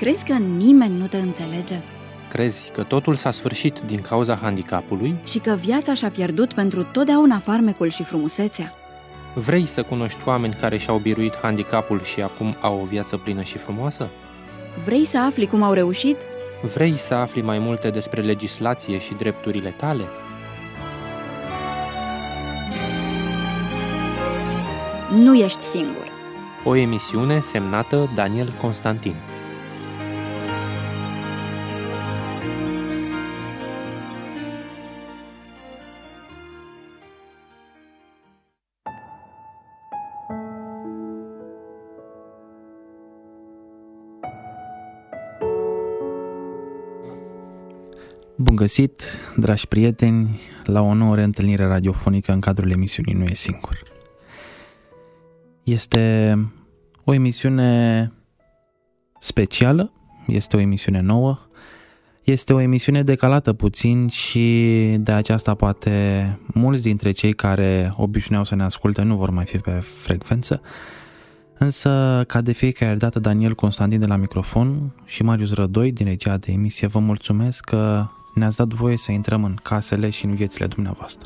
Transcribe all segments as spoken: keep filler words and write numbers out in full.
Crezi că nimeni nu te înțelege? Crezi că totul s-a sfârșit din cauza handicapului? Și că viața și-a pierdut pentru totdeauna farmecul și frumusețea? Vrei să cunoști oameni care și-au biruit handicapul și acum au o viață plină și frumoasă? Vrei să afli cum au reușit? Vrei să afli mai multe despre legislație și drepturile tale? Nu ești singur. O emisiune semnată Daniel Constantin. Bun găsit, dragi prieteni, la o nouă reîntâlnire radiofonică în cadrul emisiunii Nu e singur. Este o emisiune specială, este o emisiune nouă, este o emisiune decalată puțin și de aceasta poate mulți dintre cei care obișnuiau să ne asculte nu vor mai fi pe frecvență, însă ca de fiecare dată Daniel Constantin de la microfon și Marius Rădoi din regia de emisie vă mulțumesc că ne-ați dat voie să intrăm în casele și în viețile dumneavoastră.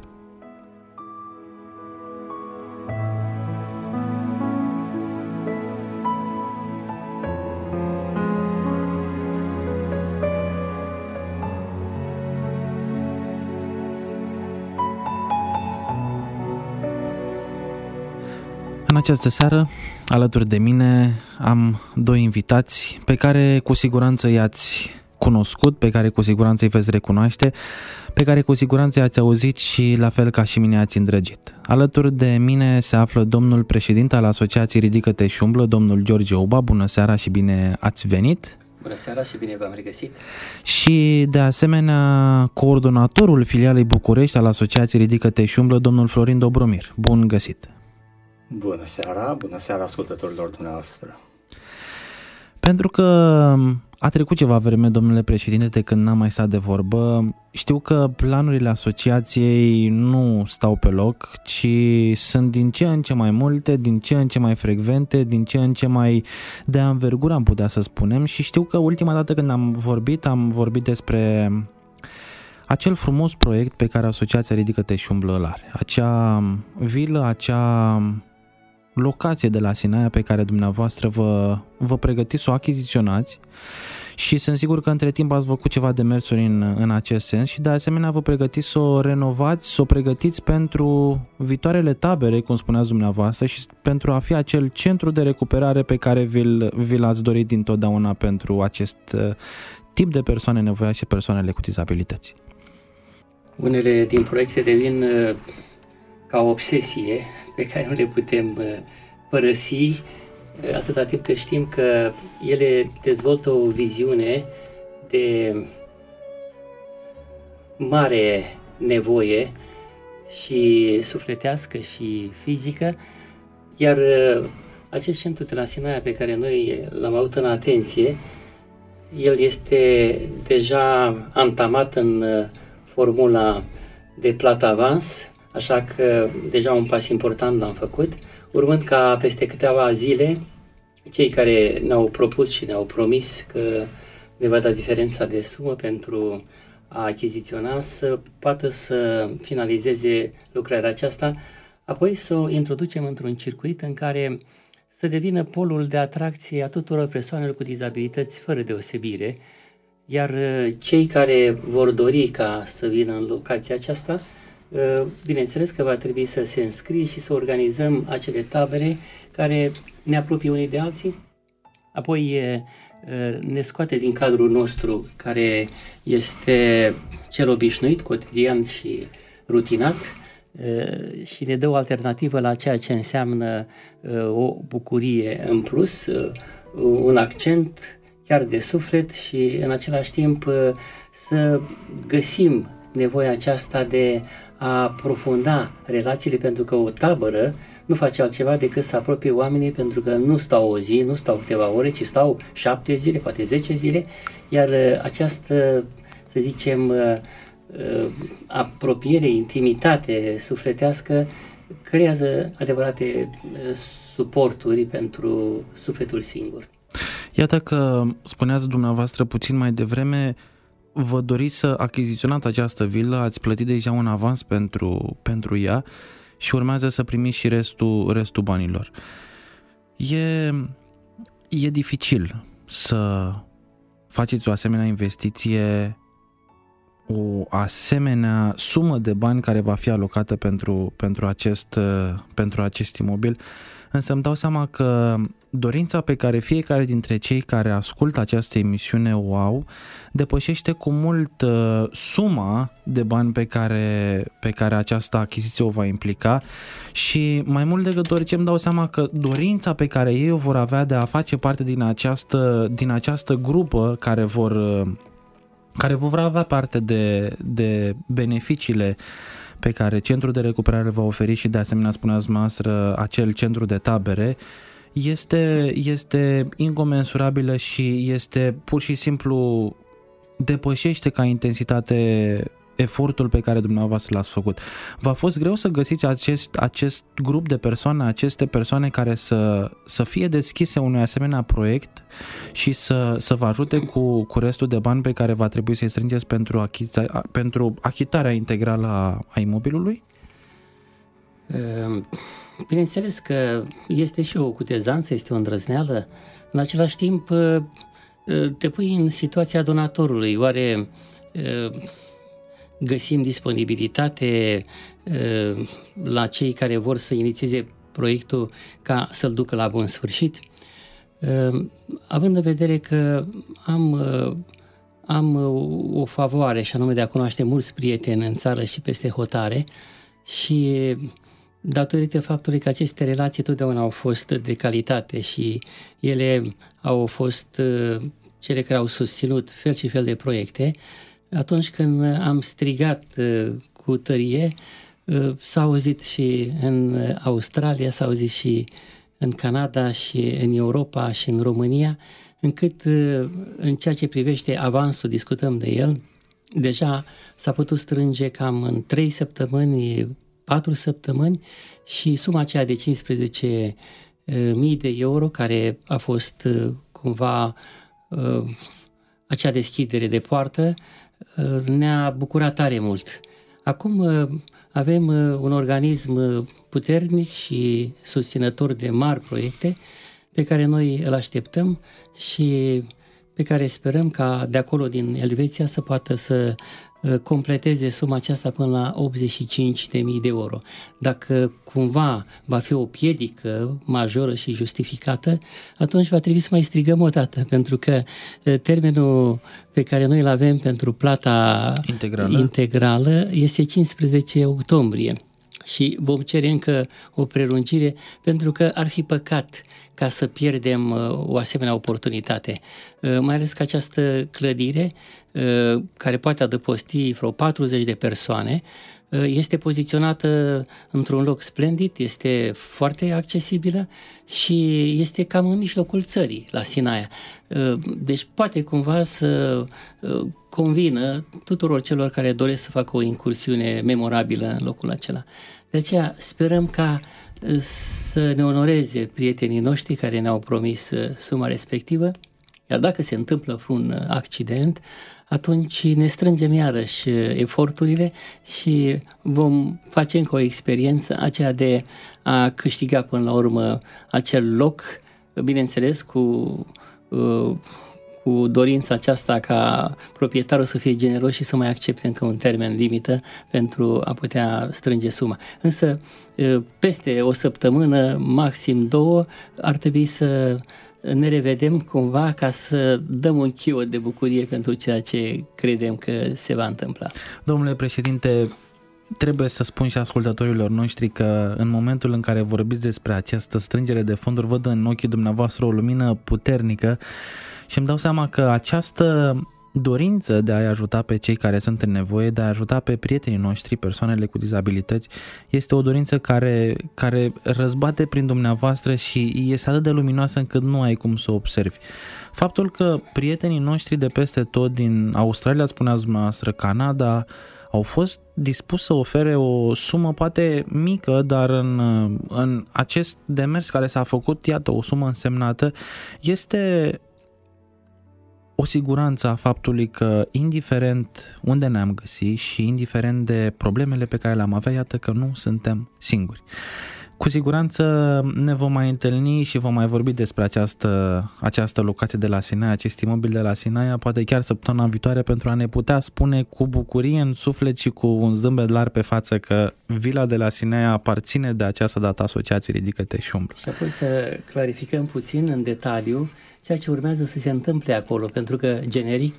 În această seară, alături de mine, am doi invitați pe care cu siguranță i-ați cunoscut, pe care cu siguranță îi veți recunoaște, pe care cu siguranță i-ați auzit și la fel ca și mine ați îndrăgit. Alături de mine se află domnul președinte al Asociației Ridică-te și Umblă, domnul George Uba. Bună seara și bine ați venit! Bună seara și bine v-am regăsit! Și de asemenea coordonatorul filialei București al Asociației Ridică-te și Umblă, domnul Florin Dobromir. Bun găsit! Bună seara, bună seara ascultătorilor dumneavoastră! Pentru că a trecut ceva vreme, domnule președinte, de când n-am mai stat de vorbă, știu că planurile asociației nu stau pe loc, ci sunt din ce în ce mai multe, din ce în ce mai frecvente, din ce în ce mai de anvergură, am putea să spunem, și știu că ultima dată când am vorbit, am vorbit despre acel frumos proiect pe care Asociația Ridică-te și Umblă îl are. Acea vilă, acea locație de la Sinaia pe care dumneavoastră vă, vă pregătiți să o achiziționați și sunt sigur că între timp ați făcut ceva demersuri în, în acest sens și de asemenea vă pregătiți să o renovați, să o pregătiți pentru viitoarele tabere, cum spuneați dumneavoastră, și pentru a fi acel centru de recuperare pe care vi-l, vi l-ați dorit dintotdeauna pentru acest tip de persoane nevoiașe și persoanele cu dizabilități. Unele din proiecte devin uh, ca o obsesie pe care nu le putem uh, părăsi uh, atâta timp cât știm că ele dezvoltă o viziune de mare nevoie și sufletească și fizică, iar uh, acest centru de la Sinaia pe care noi l-am avut în atenție, el este deja antamat în uh, formula de plată avans, așa că deja un pas important l-am făcut, urmând ca peste câteva zile cei care ne-au propus și ne-au promis că ne va da diferența de sumă pentru a achiziționa să poată să finalizeze lucrarea aceasta, apoi să o introducem într-un circuit în care să devină polul de atracție a tuturor persoanelor cu dizabilități fără deosebire, iar cei care vor dori ca să vină în locația aceasta, bineînțeles că va trebui să se înscrie și să organizăm acele tabere care ne apropie unii de alții, apoi ne scoate din cadrul nostru care este cel obișnuit, cotidian și rutinat și ne dă o alternativă la ceea ce înseamnă o bucurie în plus, un accent chiar de suflet și în același timp să găsim nevoia aceasta de a aprofunda relațiile, pentru că o tabără nu face altceva decât să apropie oamenii, pentru că nu stau o zi, nu stau câteva ore, ci stau șapte zile, poate zece zile, iar această, să zicem, apropiere, intimitate sufletească creează adevărate suporturi pentru sufletul singur. Iată că spuneați dumneavoastră puțin mai devreme, vă doriți să achiziționați această vilă, ați plătit deja un avans pentru, pentru ea și urmează să primiți și restul, restul banilor. E, e dificil să faceți o asemenea investiție, o asemenea sumă de bani care va fi alocată pentru, pentru, acest, pentru acest imobil, însă îmi dau seama că dorința pe care fiecare dintre cei care ascultă această emisiune o au depășește cu mult uh, suma de bani pe care, pe care această achiziție o va implica și mai mult decât orice îmi dau seama că dorința pe care ei o vor avea de a face parte din această, din această grupă care vor, uh, care vor avea parte de, de beneficiile pe care centrul de recuperare va oferi și de asemenea spuneați noastră acel centru de tabere, este, este incomensurabilă și este pur și simplu depășește ca intensitate efortul pe care dumneavoastră l-ați făcut. V-a fost greu să găsiți acest, acest grup de persoane, aceste persoane care să, să fie deschise unui asemenea proiect și să, să vă ajute cu, cu restul de bani pe care va trebui să-i strângeți pentru, achiza, pentru achitarea integrală a, a imobilului? Bineînțeles că este și o cutezanță, este o îndrăzneală. În același timp te pui în situația donatorului. Oare găsim disponibilitate la cei care vor să inițieze proiectul ca să-l ducă la bun sfârșit? Având în vedere că am, am o favoare și anume de a cunoaște mulți prieteni în țară și peste hotare și datorită faptului că aceste relații totdeauna au fost de calitate și ele au fost cele care au susținut fel și fel de proiecte, atunci când am strigat cu tărie, s-a auzit și în Australia, s-a auzit și în Canada și în Europa și în România, încât în ceea ce privește avansul, discutăm de el, deja s-a putut strânge cam în trei săptămâni, patru săptămâni și suma aceea de cincisprezece mii de euro, care a fost cumva acea deschidere de poartă, ne-a bucurat tare mult. Acum avem un organism puternic și susținător de mari proiecte pe care noi îl așteptăm și pe care sperăm ca de acolo din Elveția să poată să completeze suma aceasta până la optzeci și cinci de mii de euro. Dacă cumva va fi o piedică majoră și justificată, atunci va trebui să mai strigăm o dată, pentru că termenul pe care noi îl avem pentru plata integrală, integrală este cincisprezece octombrie. Și vom cere încă o prelungire pentru că ar fi păcat ca să pierdem o asemenea oportunitate. Mai ales că această clădire, care poate adăposti vreo patruzeci de persoane, este poziționată într-un loc splendid, este foarte accesibilă și este cam în mijlocul țării, la Sinaia. Deci poate cumva să convină tuturor celor care doresc să facă o incursiune memorabilă în locul acela. De aceea sperăm ca să ne onoreze prietenii noștri care ne-au promis suma respectivă, iar dacă se întâmplă un accident, atunci ne strângem iarăși eforturile și vom face încă o experiență, aceea de a câștiga până la urmă acel loc, bineînțeles cu, cu dorința aceasta ca proprietarul să fie generos și să mai accepte încă un termen limită pentru a putea strânge suma. Însă peste o săptămână, maxim două, ar trebui să ne revedem cumva ca să dăm un chiot de bucurie pentru ceea ce credem că se va întâmpla. Domnule președinte, trebuie să spun și ascultătorilor noștri că în momentul în care vorbiți despre această strângere de fonduri, văd în ochii dumneavoastră o lumină puternică și îmi dau seama că această dorință de a-i ajuta pe cei care sunt în nevoie, de a ajuta pe prietenii noștri, persoanele cu dizabilități, este o dorință care, care răzbate prin dumneavoastră și este atât de luminoasă încât nu ai cum să o observi. Faptul că prietenii noștri de peste tot, din Australia, spuneați dumneavoastră, Canada, au fost dispuși să ofere o sumă poate mică, dar în, în acest demers care s-a făcut, iată, o sumă însemnată, este o siguranță a faptului că indiferent unde ne-am găsit și indiferent de problemele pe care le-am avea, iată că nu suntem singuri. Cu siguranță ne vom mai întâlni și vom mai vorbi despre această, această locație de la Sinaia, acest imobil de la Sinaia, poate chiar săptămâna viitoare, pentru a ne putea spune cu bucurie în suflet și cu un zâmbet larg pe față că vila de la Sinaia aparține de această dată Asociației Ridică-te și Umblă. Și apoi să clarificăm puțin în detaliu ceea ce urmează să se întâmple acolo, pentru că generic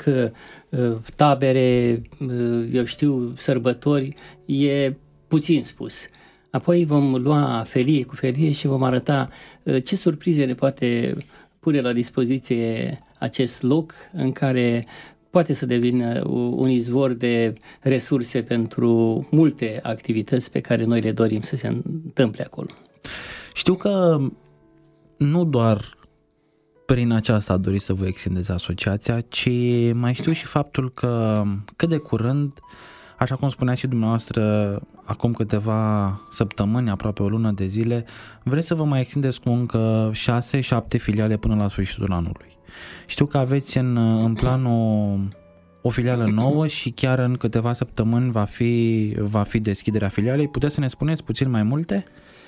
tabere, eu știu, sărbători, e puțin spus. Apoi vom lua felie cu felie și vom arăta ce surprize ne poate pune la dispoziție acest loc în care poate să devină un izvor de resurse pentru multe activități pe care noi le dorim să se întâmple acolo. Știu că nu doar prin aceasta a dorit să vă extindeți asociația, ci mai știu și faptul că cât de curând, așa cum spunea și dumneavoastră acum câteva săptămâni, aproape o lună de zile, vreți să vă mai extindeți cu încă șase șapte filiale până la sfârșitul anului. Știu că aveți în, în plan o, o filială nouă și chiar în câteva săptămâni va fi, va fi deschiderea filialei. Puteți să ne spuneți puțin mai multe?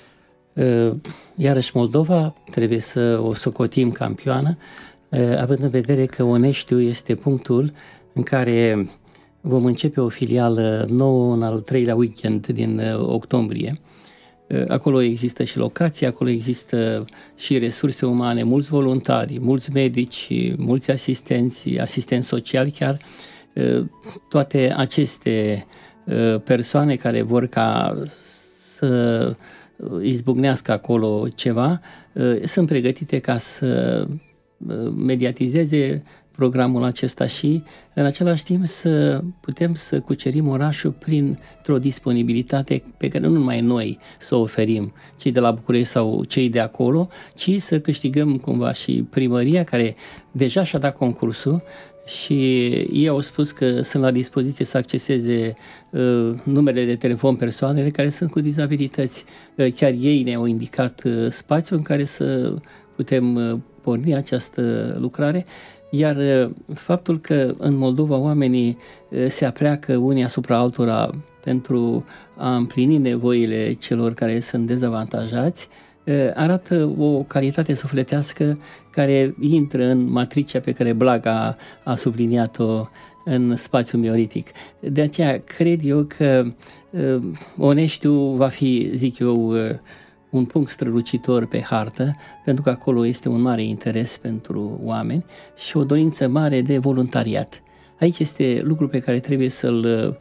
Iarăși Moldova trebuie să o socotim campioană, având în vedere că Oneștiu este punctul în care vom începe o filială nouă în al treilea weekend din octombrie. Acolo există și locații, acolo există și resurse umane, mulți voluntari, mulți medici, mulți asistenți, asistenți sociali chiar. Toate aceste persoane care vor ca să izbucnească acolo ceva, sunt pregătite ca să mediatizeze programul acesta și în același timp să putem să cucerim orașul printr-o disponibilitate pe care nu numai noi să o oferim, cei de la București sau cei de acolo, ci să câștigăm cumva și primăria care deja și-a dat concursul și ei au spus că sunt la dispoziție să acceseze uh, numerele de telefon persoanele care sunt cu dizabilități. Uh, chiar ei ne-au indicat uh, spațiul în care să putem uh, porni această lucrare. Iar uh, faptul că în Moldova oamenii uh, se apleacă unii asupra altora pentru a împlini nevoile celor care sunt dezavantajați, arată o calitate sufletească care intră în matricea pe care Blaga a subliniat-o în spațiul mioritic. De aceea cred eu că Oneștiu va fi, zic eu, un punct strălucitor pe hartă, pentru că acolo este un mare interes pentru oameni și o dorință mare de voluntariat. Aici este lucru pe care trebuie să-l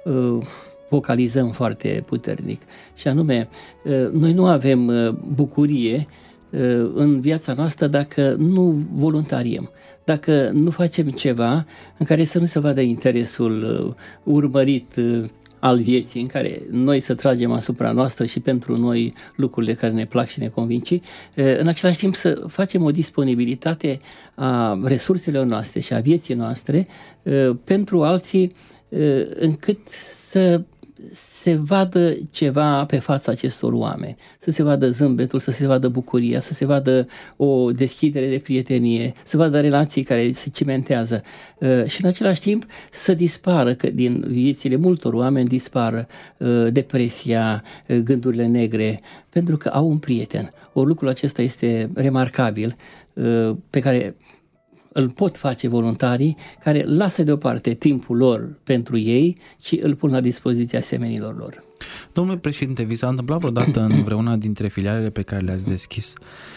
vocalizăm foarte puternic. Și anume, noi nu avem bucurie în viața noastră dacă nu voluntariem, dacă nu facem ceva în care să nu se vadă interesul urmărit al vieții, în care noi să tragem asupra noastră și pentru noi lucrurile care ne plac și ne convinci, în același timp să facem o disponibilitate a resurselor noastre și a vieții noastre pentru alții, încât să se vadă ceva pe fața acestor oameni, să se vadă zâmbetul, să se vadă bucuria, să se vadă o deschidere de prietenie, să vadă relații care se cimentează și în același timp să dispară, că din viețile multor oameni dispară depresia, gândurile negre, pentru că au un prieten. Ori lucrul acesta este remarcabil, pe care îl pot face voluntarii care lasă deoparte timpul lor pentru ei și îl pun la dispoziția semenilor lor. Domnule președinte, vi s-a întâmplat vreodată în vreuna dintre filialele pe care le-ați deschis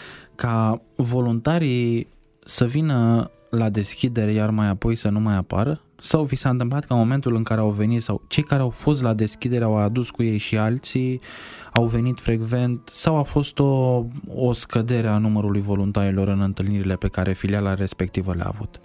ca voluntarii să vină la deschidere iar mai apoi să nu mai apară? Sau vi s-a întâmplat că în momentul în care au venit sau cei care au fost la deschidere au adus cu ei și alții, au venit frecvent sau a fost o, o scădere a numărului voluntarilor în întâlnirile pe care filiala respectivă le-a avut?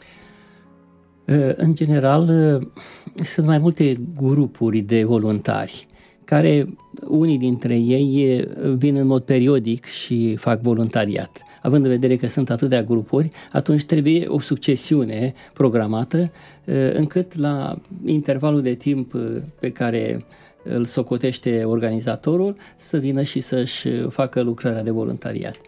În general, sunt mai multe grupuri de voluntari care unii dintre ei vin în mod periodic și fac voluntariat. Având în vedere că sunt atâtea grupuri, atunci trebuie o succesiune programată încât la intervalul de timp pe care îl socotește organizatorul să vină și să-și facă lucrarea de voluntariat.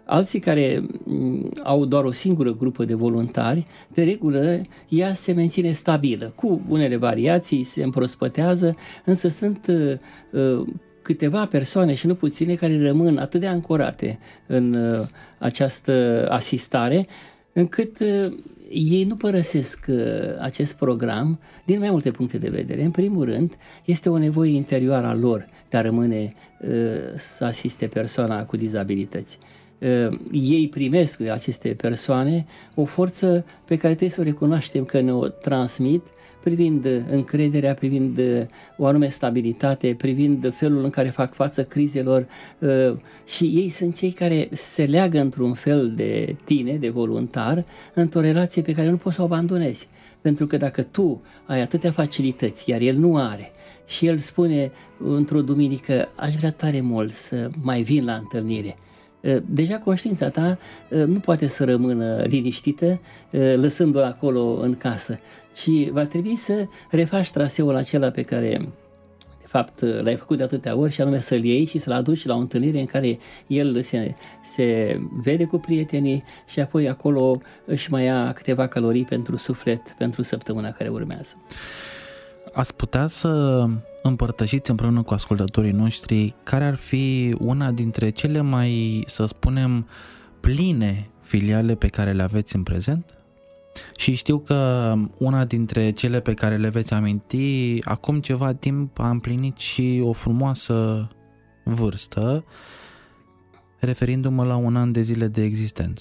Alții care au doar o singură grupă de voluntari, de regulă ea se menține stabilă, cu unele variații, se împrospătează, însă sunt uh, câteva persoane și nu puține care rămân atât de ancorate în uh, această asistare, încât uh, ei nu părăsesc uh, acest program din mai multe puncte de vedere. În primul rând, este o nevoie interioară a lor de a rămâne uh, să asiste persoana cu dizabilități. Uh, ei primesc de aceste persoane o forță pe care trebuie să o recunoaștem că ne-o transmit, privind încrederea, privind o anume stabilitate, privind felul în care fac față crizelor, și ei sunt cei care se leagă într-un fel de tine, de voluntar, într-o relație pe care nu poți să o abandonezi. Pentru că dacă tu ai atâtea facilități, iar el nu are, și el spune într-o duminică, aș vrea tare mult să mai vin la întâlnire, deja conștiința ta nu poate să rămână liniștită lăsându-l acolo în casă, ci va trebui să refaci traseul acela pe care de fapt l-ai făcut de atâtea ori, și anume să-l iei și să-l aduci la o întâlnire în care el se, se vede cu prietenii și apoi acolo își mai ia câteva calorii pentru suflet pentru săptămâna care urmează. Ați putea să împărtășiți împreună cu ascultătorii noștri care ar fi una dintre cele mai, să spunem, pline filiale pe care le aveți în prezent? Și știu că una dintre cele pe care le veți aminti, acum ceva timp a împlinit și o frumoasă vârstă, referindu-mă la un an de zile de existență.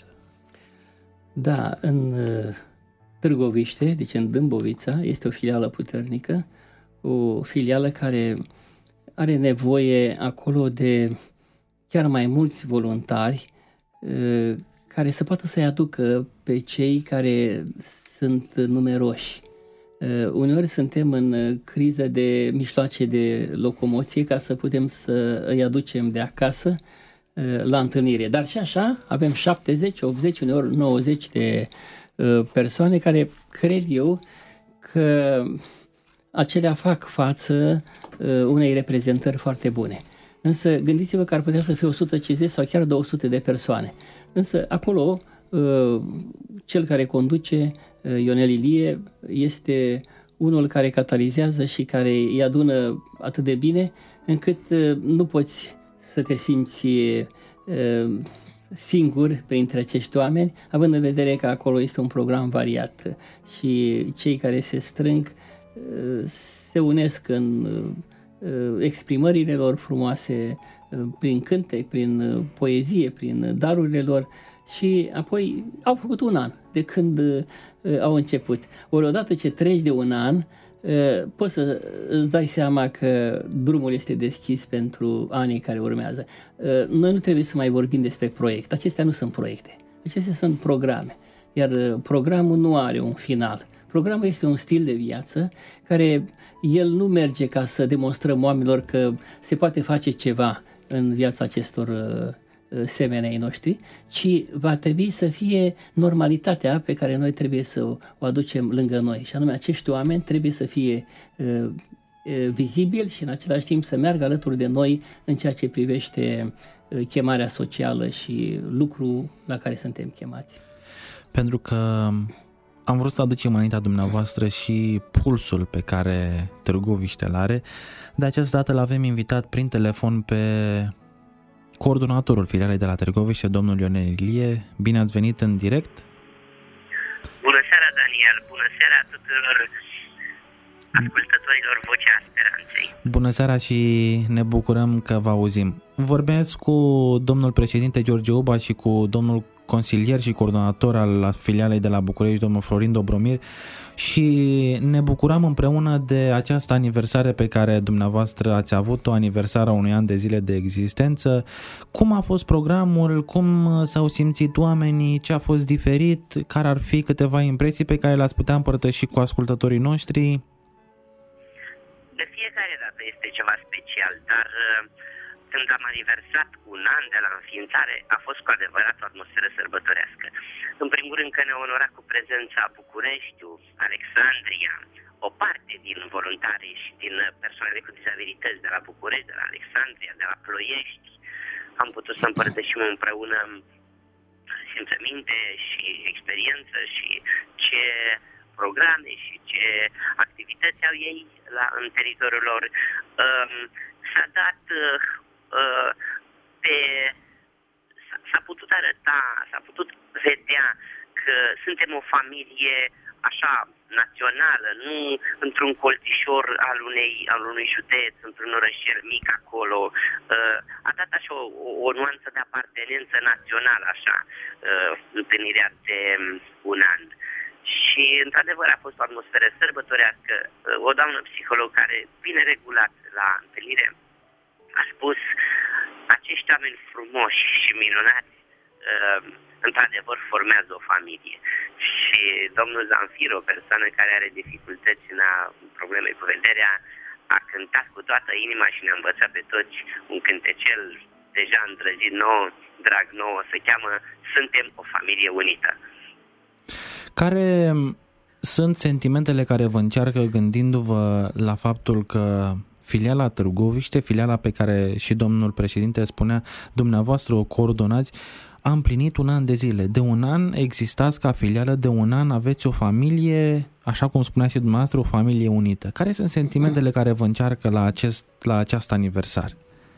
Da, în Târgoviște, deci în Dâmbovița, este o filială puternică, o filială care are nevoie acolo de chiar mai mulți voluntari care să poată să-i aducă pe cei care sunt numeroși. Uneori suntem în criză de mijloace de locomoție ca să putem să îi aducem de acasă la întâlnire. Dar și așa avem șaptezeci, optzeci, uneori nouăzeci de persoane care cred eu că acelea fac față unei reprezentări foarte bune. Însă gândiți-vă că ar putea să fie o sută cincizeci sau chiar două sute de persoane. Însă acolo cel care conduce, Ionel Ilie, este unul care catalizează și care îi adună atât de bine încât nu poți să te simți singur printre acești oameni, având în vedere că acolo este un program variat și cei care se strâng se unesc în exprimările lor frumoase, prin cântec, prin poezie, prin darurile lor, și apoi au făcut un an de când au început. Ori odată ce treci de un an, poți să îți dai seama că drumul este deschis pentru anii care urmează. Noi nu trebuie să mai vorbim despre proiect. Acestea nu sunt proiecte. Acestea sunt programe. Iar programul nu are un final. Programul este un stil de viață care el nu merge ca să demonstrăm oamenilor că se poate face ceva în viața acestor semenei noștri, ci va trebui să fie normalitatea pe care noi trebuie să o aducem lângă noi. Și anume, acești oameni trebuie să fie uh, uh, vizibili și în același timp să meargă alături de noi în ceea ce privește uh, chemarea socială și lucru la care suntem chemați. Pentru că am vrut să aducem înaintea dumneavoastră și pulsul pe care Târgoviște îl are. De această dată l-avem invitat prin telefon pe coordonatorul filialei de la Târgoviște, domnul Ionel Ilie. Bine ați venit în direct. Bună seara, Daniel. Bună seara tuturor ascultătorilor Vocea Speranței. Bună seara și ne bucurăm că vă auzim. Vorbesc cu domnul președinte George Uba și cu domnul consilier și coordonator al filialei de la București, domnul Florin Dobromir, și ne bucurăm împreună de această aniversare pe care dumneavoastră ați avut-o, aniversarea unui an de zile de existență. Cum a fost programul, cum s-au simțit oamenii, ce a fost diferit, care ar fi câteva impresii pe care le-ați putea împărtăși cu ascultătorii noștri? De fiecare dată este ceva special, dar când am aniversat un an de la înființare, a fost cu adevărat o atmosferă sărbătorească. În primul rând că ne onorat cu prezența Bucureștiu, Alexandria, o parte din voluntari și din persoanele cu dizabilități de la București, de la Alexandria, de la Ploiești. Am putut să împărtășim împreună simțăminte și experiență și ce programe și ce activități au ei la, în teritoriul lor. Uh, s-a dat uh, uh, pe... S-a putut arăta, s-a putut vedea că suntem o familie așa națională, nu într-un colțișor al, unei, al unui județ, într-un orășel mic acolo. A dat așa o, o nuanță de apartenență națională, așa, întâlnirea de un an. Și, într-adevăr, a fost o atmosferă sărbătorească. O doamnă psiholog care, bine regulat la întâlnire, a spus: acești oameni frumoși și minunați, într-adevăr, formează o familie. Și domnul Zanfir, o persoană care are dificultăți în a probleme cu vederea, a cântat cu toată inima și ne-a învățat pe toți un cântecel deja îndrăgit nouă, drag nouă, se cheamă Suntem o familie unită. Care sunt sentimentele care vă încearcă gândindu-vă la faptul că filiala Târgoviște, filiala pe care și domnul președinte spunea, dumneavoastră o coordonați, a împlinit un an de zile. De un an existați ca filială, de un an aveți o familie, așa cum spunea și dumneavoastră, o familie unită. Care sunt sentimentele care vă încearcă la, acest, la această aniversare?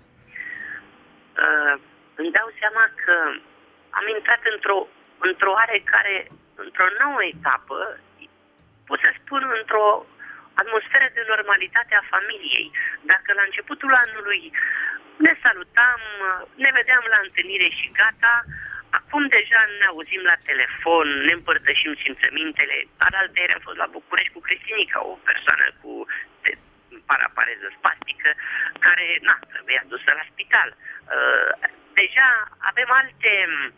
Uh, îmi dau seama că am intrat într-o, într-o oarecare, într-o nouă etapă, pot să spun într-o atmosferă de normalitate a familiei. Dacă la începutul anului ne salutam, ne vedeam la întâlnire și gata, acum deja ne auzim la telefon, ne împărtășim simțămintele. Alaltăieri am fost la București cu Cristinica, o persoană cu parapareză spastică, care, na, trebuia dusă la spital. Deja avem alte,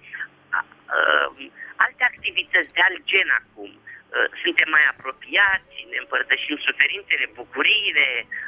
alte activități de alt gen acum. Suntem mai apropiați, ne împărtășim suferințele, bucuriile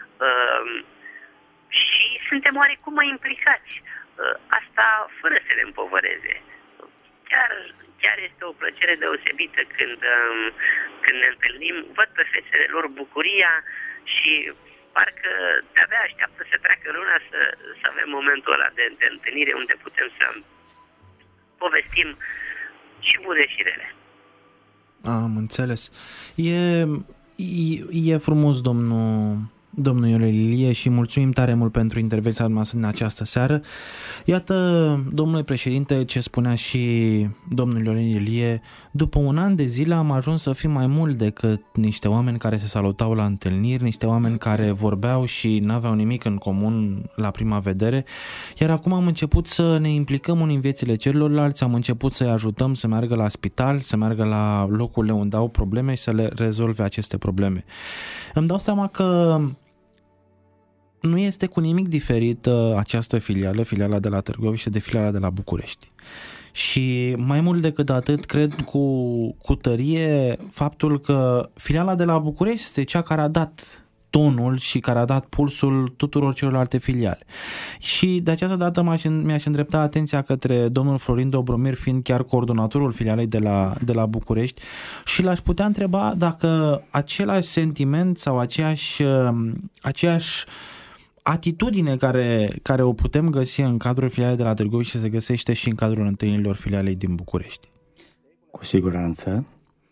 și suntem oarecum mai implicați. Asta fără să le împovăreze. Chiar, chiar este o plăcere deosebită când, când ne întâlnim, văd pe fețele lor bucuria și parcă de-abia așteaptă să treacă luna să, să avem momentul ăla de, de întâlnire unde putem să povestim și bune și rele. Am înțeles. E, e, e frumos, domnul, domnul Ion Ilie, și mulțumim tare mult pentru intervenția noastră în această seară. Iată, domnule președinte, ce spunea și domnul Ion Ilie, după un an de zile am ajuns să fim mai mult decât niște oameni care se salutau la întâlniri, niște oameni care vorbeau și n-aveau nimic în comun la prima vedere, iar acum am început să ne implicăm unii în viețile celorlalți, am început să-i ajutăm să meargă la spital, să meargă la locurile unde au probleme și să le rezolve aceste probleme. Îmi dau seama că nu este cu nimic diferit această filială, filiala de la Târgoviște, de filiala de la București. Și mai mult decât atât, cred cu, cu tărie faptul că filiala de la București este cea care a dat tonul și care a dat pulsul tuturor celorlalte filiale. Și de această dată mi-aș îndrepta atenția către domnul Florin Dobromir, fiind chiar coordonatorul filialei de la, de la București, și l-aș putea întreba dacă același sentiment sau aceeași, aceeași atitudine care, care o putem găsi în cadrul filialei de la Târgoviște se găsește și în cadrul întâlnirilor filialei din București. Cu siguranță.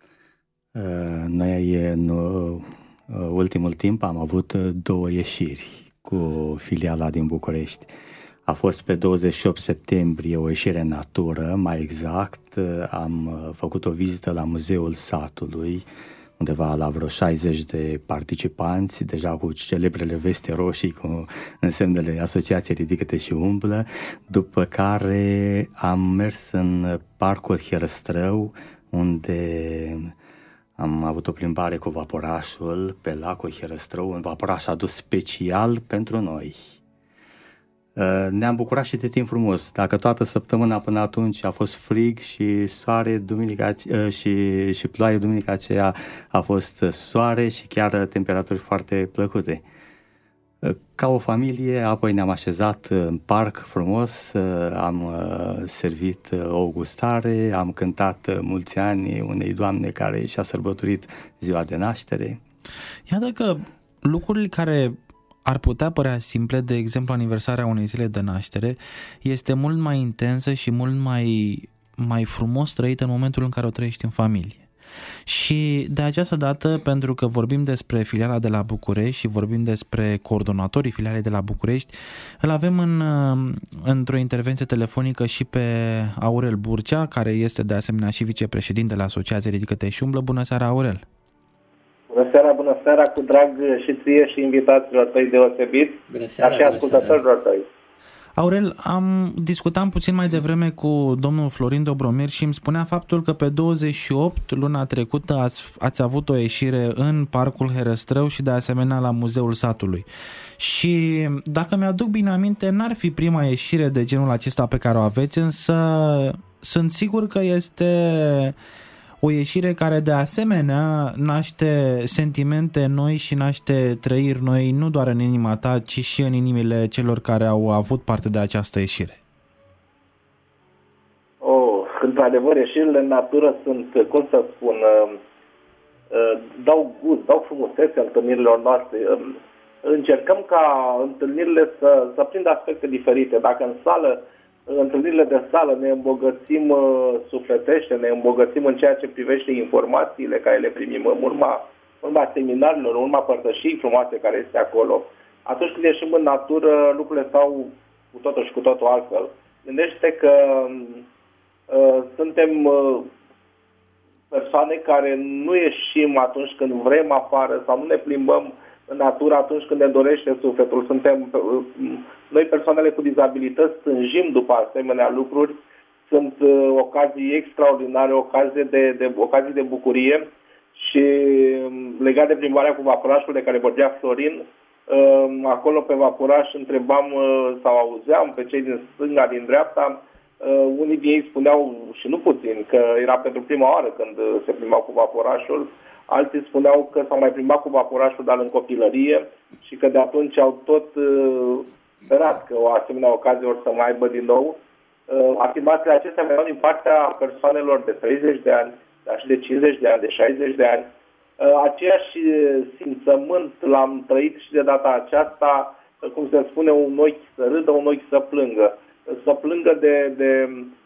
Noi în ultimul timp am avut două ieșiri cu filiala din București. A fost pe douăzeci și opt septembrie o ieșire în natură, mai exact. Am făcut o vizită la Muzeul Satului, undeva la vreo șaizeci de participanți, deja cu celebrele veste roșii, cu însemnele Asociației Ridică-te și Umblă, după care am mers în Parcul Herăstrău, unde am avut o plimbare cu vaporașul pe lacul Herăstrău, un vaporaș adus special pentru noi. Ne-am bucurat și de timp frumos. Dacă toată săptămâna până atunci a fost frig și soare, duminica și, și ploaie, duminica aceea a fost soare și chiar temperaturi foarte plăcute. Ca o familie, apoi ne-am așezat în parc frumos, am servit o gustare, am cântat mulți ani unei doamne care și-a sărbătorit ziua de naștere. Iată că lucrurile care ar putea părea simple, de exemplu aniversarea unei zile de naștere, este mult mai intensă și mult mai mai frumos trăită în momentul în care o trăiești în familie. Și de această dată, pentru că vorbim despre filiala de la București și vorbim despre coordonatorii filialei de la București, îl avem în, într-o intervenție telefonică și pe Aurel Burcea, care este de asemenea și vicepreședintele Asociației Ridică-te și umblă. Bună seara, Aurel! Bună seara, bună seara, cu drag și ție și invitațiilor tăi deosebit, bună seara, dar și ascultătorilor tăi. Aurel, am discutat puțin mai devreme cu domnul Florin Dobromir și îmi spunea faptul că pe douăzeci și opt, luna trecută, ați, ați avut o ieșire în Parcul Herăstrău și de asemenea la Muzeul Satului. Și dacă mi-aduc bine aminte, n-ar fi prima ieșire de genul acesta pe care o aveți, însă sunt sigur că este o ieșire care de asemenea naște sentimente noi și naște trăiri noi, nu doar în inima ta, ci și în inimile celor care au avut parte de această ieșire. Oh, într-adevăr, ieșirile în natură sunt, cum să spun, dau gust, dau frumusețe întâlnirilor noastre. Încercăm ca întâlnirile să, să prindă aspecte diferite. Dacă în sală, întâlnirile de sală ne îmbogățim uh, sufletește, ne îmbogățim în ceea ce privește informațiile care le primim în urma, în urma seminarilor, în urma părtășii frumoase care este acolo. Atunci când ieșim în natură, lucrurile stau cu totul și cu totul altfel. Gândește că uh, suntem uh, persoane care nu ieșim atunci când vrem afară sau nu ne plimbăm în natură atunci când ne dorește sufletul. Suntem, noi, persoanele cu dizabilități, stânjim după asemenea lucruri. Sunt uh, ocazii extraordinare, ocazii de, de, ocazii de bucurie și legat de plimbarea cu vaporașul de care vorbea Florin, uh, acolo pe vaporaș întrebam uh, sau auzeam pe cei din stânga, din dreapta, uh, unii din ei spuneau, și nu puțin, că era pentru prima oară când se plimbau cu vaporașul. Alții spuneau că s-au mai plimbat cu vaporașul, dar în copilărie, și că de atunci au tot uh, sperat că o asemenea ocazie or să mai aibă din nou. Uh, afirmațiile acestea veneau din partea persoanelor de treizeci de ani, dar și de cincizeci de ani, de șaizeci de ani. Uh, aceeași simțământ l-am trăit și de data aceasta, uh, cum se spune, un ochi să râdă, un ochi să plângă. Uh, să plângă de, de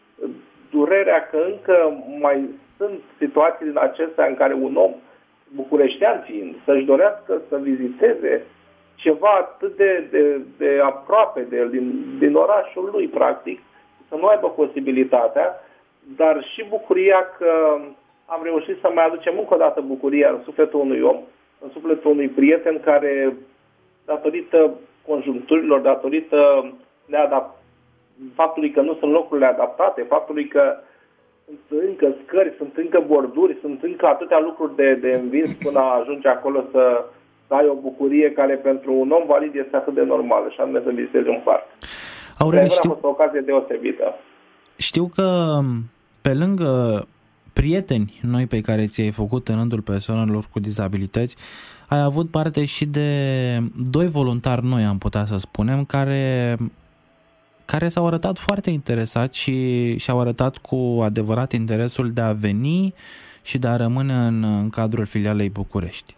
durerea că încă mai sunt situații din acestea în care un om, bucureștean fiind, să-și dorească să viziteze ceva atât de, de, de aproape de el, din, din orașul lui, practic, să nu aibă posibilitatea, dar și bucuria că am reușit să mai aducem încă o dată bucuria în sufletul unui om, în sufletul unui prieten care, datorită conjuncturilor, datorită neadapt- faptului că nu sunt locurile adaptate, faptului că sunt încă scări, sunt încă borduri, sunt încă atâtea lucruri de, de învins până ajunge acolo să, să ai o bucurie care pentru un om valid este atât de normală, și anume să vizitezi un parc. Aurel, știu, a fost o ocazie deosebită. Știu că pe lângă prieteni noi pe care ți-ai făcut în rândul persoanelor cu dizabilități, ai avut parte și de doi voluntari noi, am putea să spunem, care... care s-au arătat foarte interesați și și-au arătat cu adevărat interesul de a veni și de a rămâne în, în cadrul filialei București.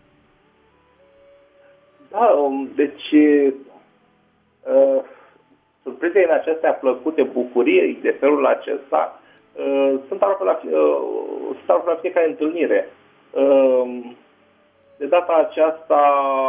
Da, deci uh, surprizele în acestea plăcute, bucuriei de felul acesta, uh, sunt aproape la, uh, sunt aproape la fiecare întâlnire. Uh, de data aceasta,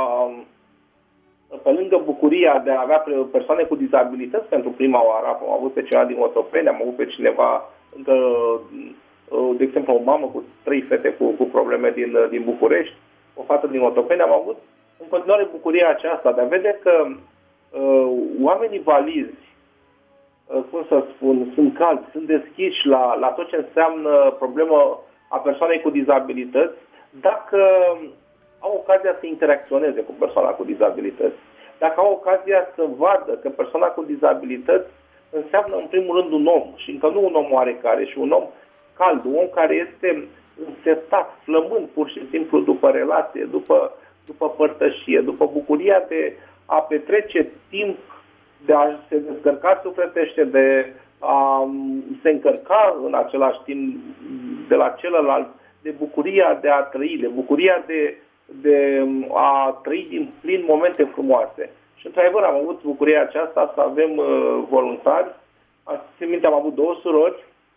pe lângă bucuria de a avea persoane cu dizabilități pentru prima oară, am avut pe cineva din Otopeni, am avut pe cineva, încă, de exemplu, o mamă cu trei fete cu, cu probleme din, din București, o fată din Otopeni, am avut în continuare bucuria aceasta de a vede că uh, oamenii valizi, uh, cum să spun, sunt calți, sunt deschiși la, la tot ce înseamnă problemă a persoanei cu dizabilități, dacă au ocazia să interacționeze cu persoana cu dizabilități, dacă au ocazia să vadă că persoana cu dizabilități înseamnă în primul rând un om, și încă nu un om oarecare, și un om cald, un om care este însetat, flămând pur și simplu după relație, după, după părtășie, după bucuria de a petrece timp, de a se descărca sufletește, de a se încărca în același timp de la celălalt, de bucuria de a trăi, de bucuria de, de a trăi din plin momente frumoase. Și într-adevăr am avut bucuria aceasta să avem uh, voluntari. Țin minte, am avut două surori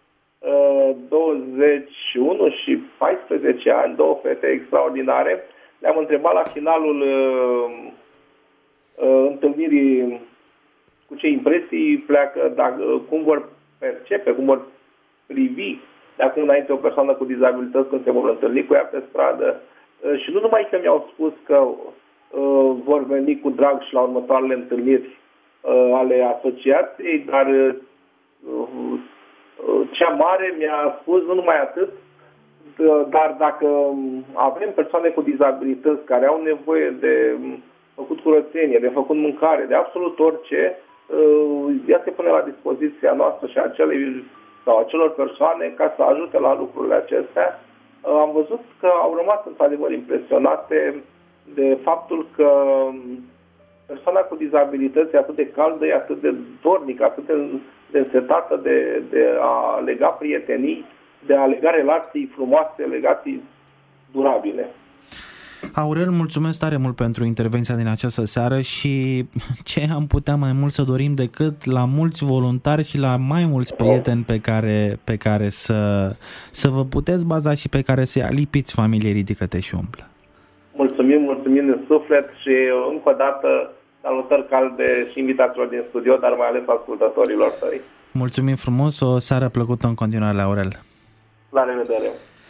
douăzeci și unu și paisprezece ani, două fete extraordinare. Le-am întrebat la finalul uh, uh, întâlnirii cu ce impresii pleacă, dacă, cum vor percepe, cum vor privi de acum înainte o persoană cu dizabilități când se vor întâlni cu ea pe stradă. Uh, și nu numai că mi-au spus că uh, vor veni cu drag și la următoarele întâlniri uh, ale asociației, dar uh, uh, cea mare mi-a spus nu numai atât, dar dacă avem persoane cu dizabilități care au nevoie de făcut curățenie, de făcut mâncare, de absolut orice, ea se pune la dispoziția noastră și a acelei sau acelor persoane ca să ajute la lucrurile acestea. Am văzut că au rămas într-adevăr impresionate de faptul că persoana cu dizabilități e atât de caldă, e atât de dornică, atât de, de însetată de, de a lega prietenii, de a lega relații frumoase, relații durabile. Aurel, mulțumesc tare mult pentru intervenția din această seară și ce am putea mai mult să dorim decât la mulți voluntari și la mai mulți prieteni pe care, pe care să, să vă puteți baza și pe care să-i alipiți familiei Ridică-te și umblă. Mulțumim, mulțumim din suflet și încă o dată salutări calde și invitațiilor din studio, dar mai ales ascultătorilor tăi. Mulțumim frumos, o seară plăcută în continuare, Aurel. La revedere.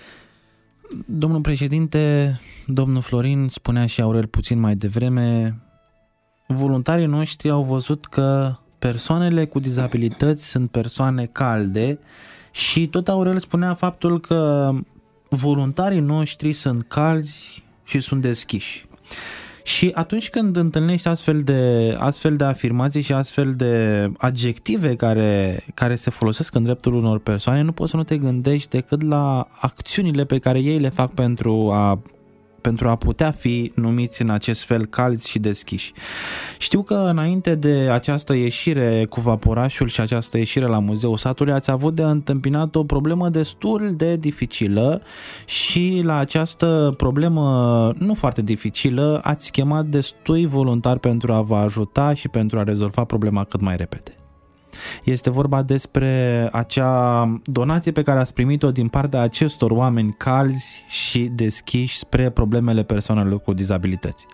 Domnul președinte, domnul Florin, spunea și Aurel puțin mai devreme, voluntarii noștri au văzut că persoanele cu dizabilități sunt persoane calde și tot Aurel spunea faptul că voluntarii noștri sunt calzi și sunt deschiși. Și atunci când întâlnești astfel de, astfel de afirmații și astfel de adjective care, care se folosesc în dreptul unor persoane, nu poți să nu te gândești decât la acțiunile pe care ei le fac pentru a, pentru a putea fi numiți în acest fel calzi și deschiși. Știu că înainte de această ieșire cu vaporașul și această ieșire la Muzeul Satului ați avut de întâmpinat o problemă destul de dificilă și la această problemă nu foarte dificilă ați chemat destui voluntari pentru a vă ajuta și pentru a rezolva problema cât mai repede. Este vorba despre acea donație pe care ați primit-o din partea acestor oameni calzi și deschiși spre problemele persoanelor cu dizabilități.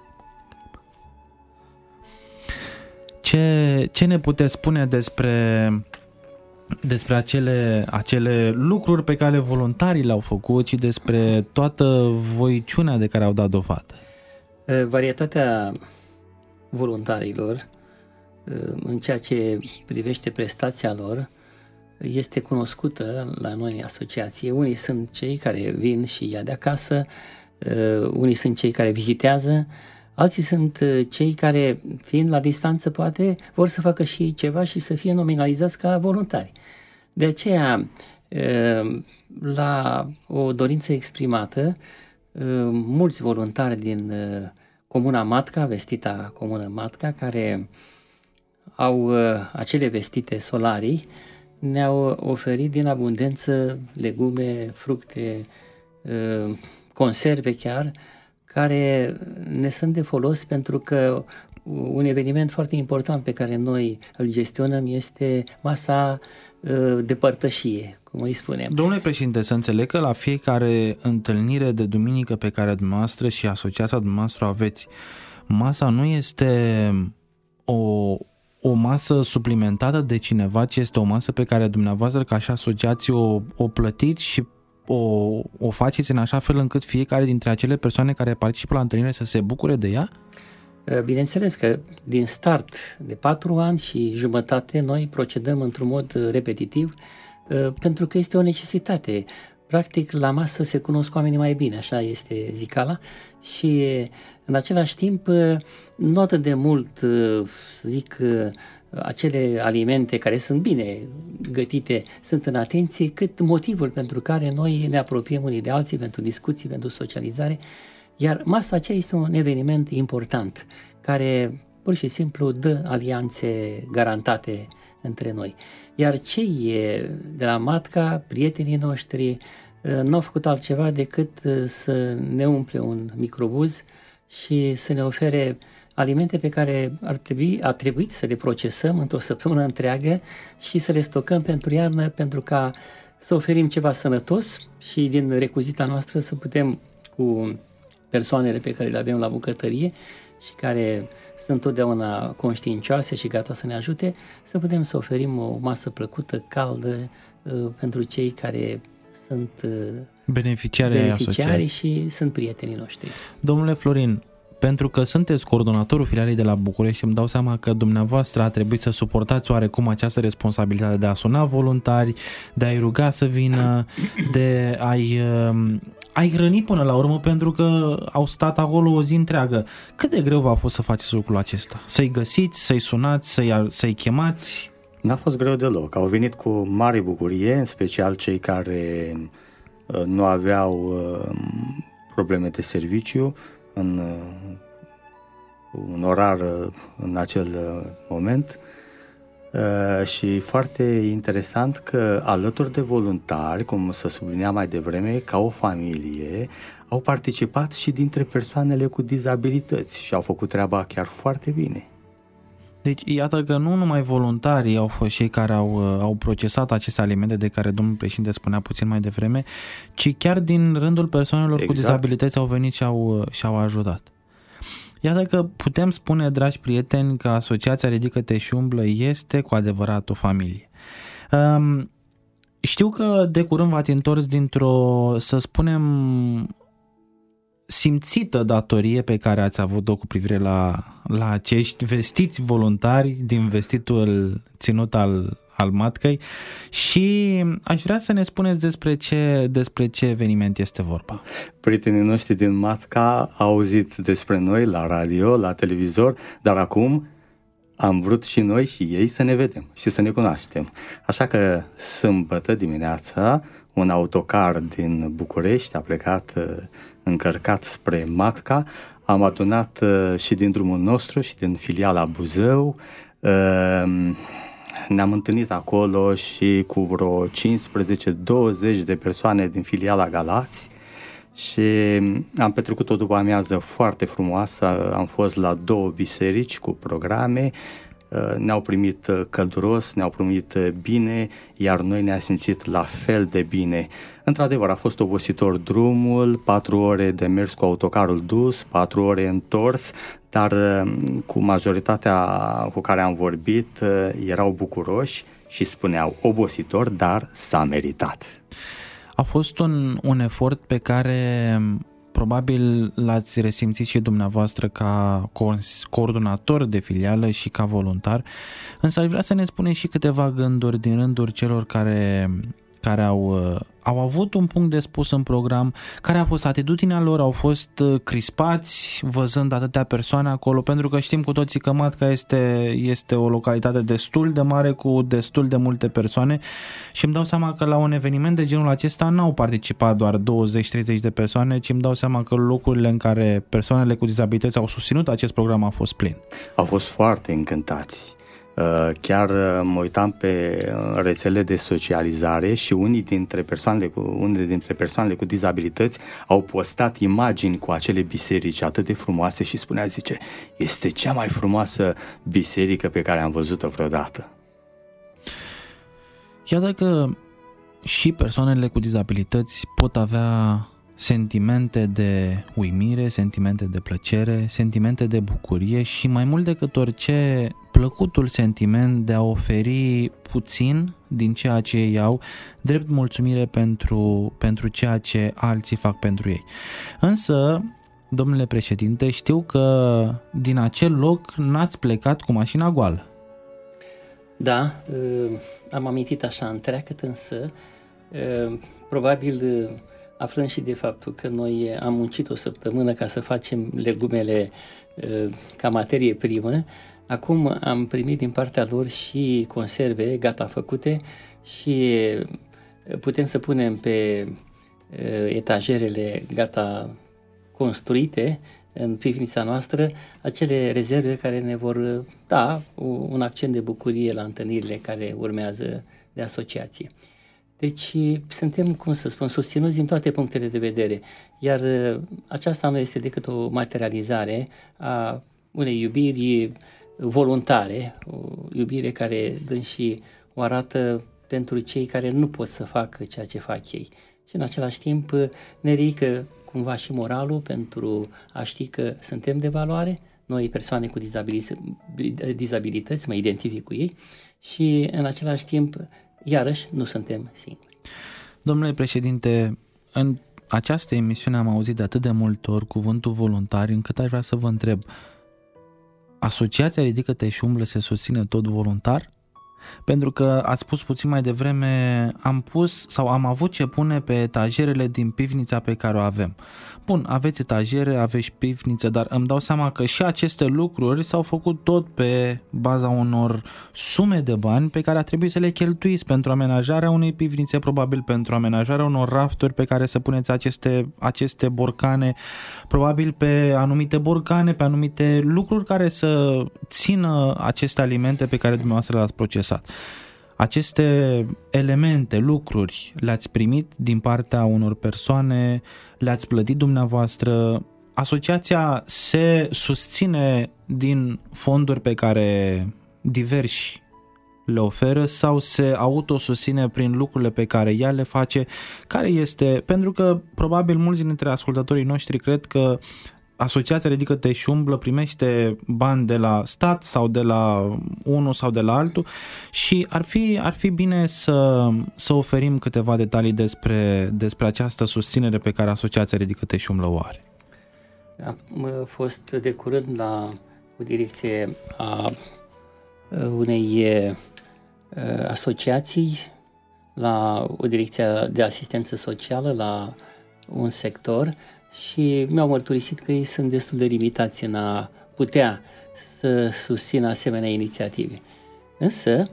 Ce, ce ne puteți spune despre, despre acele, acele lucruri pe care voluntarii le-au făcut și despre toată voiciunea de care au dat dovadă? Varietatea voluntarilor în ceea ce privește prestația lor este cunoscută la noi în asociație. Unii sunt cei care vin și ia de acasă, unii sunt cei care vizitează, alții sunt cei care, fiind la distanță, poate vor să facă și ceva și să fie nominalizați ca voluntari. De aceea, la o dorință exprimată, mulți voluntari din Comuna Matca, vestita Comună Matca, care au acele vestite solarii, ne-au oferit din abundență legume, fructe, conserve chiar, care ne sunt de folos pentru că un eveniment foarte important pe care noi îl gestionăm este masa de părtășie, cum îi spunem. Domnule președinte, să înțeleg că la fiecare întâlnire de duminică pe care dumneavoastră și asociația dumneavoastră aveți, masa nu este o o masă suplimentată de cineva, ci este o masă pe care dumneavoastră ca și asociație o, o plătiți și o, o faceți în așa fel încât fiecare dintre acele persoane care participă la întâlnire să se bucure de ea? Bineînțeles că din start de patru ani și jumătate noi procedăm într-un mod repetitiv pentru că este o necesitate. Practic la masă se cunosc oamenii mai bine, așa este zicala, și în același timp nu atât de mult, să zic, acele alimente care sunt bine gătite sunt în atenție, cât motivul pentru care noi ne apropiem unii de alții pentru discuții, pentru socializare, iar masa aceea este un eveniment important care pur și simplu dă alianțe garantate între noi. Iar cei de la Matca, prietenii noștri, nu au făcut altceva decât să ne umple un microbuz și să ne ofere alimente pe care ar trebui, a trebuit să le procesăm într-o săptămână întreagă și să le stocăm pentru iarnă, pentru ca să oferim ceva sănătos și din recuzita noastră să putem, cu persoanele pe care le avem la bucătărie și care sunt totdeauna conștiincioase și gata să ne ajute, să putem să oferim o masă plăcută, caldă, uh, pentru cei care sunt uh, beneficiari, beneficiari și sunt prietenii noștri. Domnule Florin, pentru că sunteți coordonatorul filialei de la București, îmi dau seama că dumneavoastră a trebuit să suportați oarecum această responsabilitate de a suna voluntari, de a-i ruga să vină, de a-i, a-i hrăni până la urmă, pentru că au stat acolo o zi întreagă. Cât de greu v-a fost să faceți lucrul acesta? Să-i găsiți, să-i sunați, să-i, să-i chemați? N-a fost greu deloc. Au venit cu mare bucurie, în special cei care uh, nu aveau uh, probleme de serviciu în un orar în acel moment uh, și foarte interesant că alături de voluntari, cum se sublinea mai devreme, ca o familie, au participat și dintre persoanele cu dizabilități și au făcut treaba chiar foarte bine. Deci iată că nu numai voluntarii au fost cei care au, au procesat aceste alimente de care domnul președinte spunea puțin mai devreme, ci chiar din rândul persoanelor exact. cu dizabilități au venit și au, și au ajutat. Iată că putem spune, dragi prieteni, că Asociația Ridică-te și Umblă este cu adevărat o familie. Um, știu că de curând v-ați întors dintr-o, să spunem, simțită datorie pe care ați avut-o cu privire la, la acești vestiți voluntari din vestitul ținut al, al matcăi și aș vrea să ne spuneți despre ce, despre ce eveniment este vorba. Prietenii noștri din Matca au auzit despre noi la radio, la televizor, dar acum am vrut și noi și ei să ne vedem și să ne cunoaștem. Așa că sâmbătă dimineața un autocar din București a plecat încărcat spre Matca. Am adunat și din drumul nostru și din filiala Buzău. Ne-am întâlnit acolo și cu vreo cincisprezece douăzeci de persoane din filiala Galați și am petrecut o după-amiază foarte frumoasă. Am fost la două biserici cu programe, ne-au primit călduros, ne-au primit bine, iar noi ne-am simțit la fel de bine. Într-adevăr, a fost obositor drumul, patru ore de mers cu autocarul dus, patru ore întors, dar cu majoritatea cu care am vorbit erau bucuroși și spuneau obositor, dar s-a meritat. A fost un, un efort pe care probabil l-ați resimțit și dumneavoastră ca coordonator de filială și ca voluntar, însă aș vrea să ne spuneți și câteva gânduri din rândul celor care, care au, au avut un punct de spus în program, care a fost atitudinea lor, au fost crispați văzând atâtea persoane acolo, pentru că știm cu toții că Matca este, este o localitate destul de mare cu destul de multe persoane și îmi dau seama că la un eveniment de genul acesta n-au participat doar douăzeci treizeci de persoane, ci îmi dau seama că locurile în care persoanele cu dizabilități au susținut acest program a fost plin. Au fost foarte încântați. Chiar mă uitam pe rețele de socializare și unii dintre persoanele cu, unele dintre persoanele cu dizabilități au postat imagini cu acele biserici atât de frumoase și spunea, zice, este cea mai frumoasă biserică pe care am văzut-o vreodată. Iată că și persoanele cu dizabilități pot avea sentimente de uimire, sentimente de plăcere, sentimente de bucurie și mai mult decât orice, plăcutul sentiment de a oferi puțin din ceea ce ei au, drept mulțumire pentru, pentru ceea ce alții fac pentru ei. Însă, domnule președinte, știu că din acel loc n-ați plecat cu mașina goală. Da, am amintit așa întreagăt, însă probabil aflând și de faptul că noi am muncit o săptămână ca să facem legumele ca materie primă, acum am primit din partea lor și conserve gata făcute și putem să punem pe etajerele gata construite în pivnița noastră acele rezerve care ne vor da un accent de bucurie la întâlnirile care urmează de asociație. Deci suntem, cum să spun, susținuți din toate punctele de vedere, iar aceasta nu este decât o materializare a unei iubiri voluntare, o iubire care dânsii o arată pentru cei care nu pot să facă ceea ce fac ei. Și în același timp ne ridică cumva și moralul pentru a ști că suntem de valoare, noi persoane cu dizabilități, mă identific cu ei, și în același timp, iarăși, nu suntem singuri. Domnule președinte, în această emisiune am auzit de atât de multe ori cuvântul voluntari, încât aș vrea să vă întreb, Asociația Ridică-te și umblă se susține tot voluntar? Pentru că ați spus puțin mai devreme, am pus sau am avut ce pune pe etajerele din pivnița pe care o avem. Bun, aveți etajere, aveți pivniță, dar îmi dau seama că și aceste lucruri s-au făcut tot pe baza unor sume de bani pe care a trebuit să le cheltuiți pentru amenajarea unei pivnițe, probabil pentru amenajarea unor rafturi pe care să puneți aceste, aceste borcane, probabil pe anumite borcane, pe anumite lucruri care să țină aceste alimente pe care dumneavoastră le-ați procesat. Aceste elemente, lucruri, le-ați primit din partea unor persoane, le-ați plătit dumneavoastră. Asociația se susține din fonduri pe care diversi le oferă sau se autosusține prin lucrurile pe care ea le face? Care este? Pentru că probabil mulți dintre ascultătorii noștri cred că Asociația Ridică-te și umblă primește bani de la stat sau de la unul sau de la altul și ar fi, ar fi bine să, să oferim câteva detalii despre, despre această susținere pe care Asociația Ridică-te și umblă o are. Am fost de curând la o direcție a unei asociații, la o direcție de asistență socială, la un sector, și mi-au mărturisit că ei sunt destul de limitați în a putea să susțină asemenea inițiative. Însă,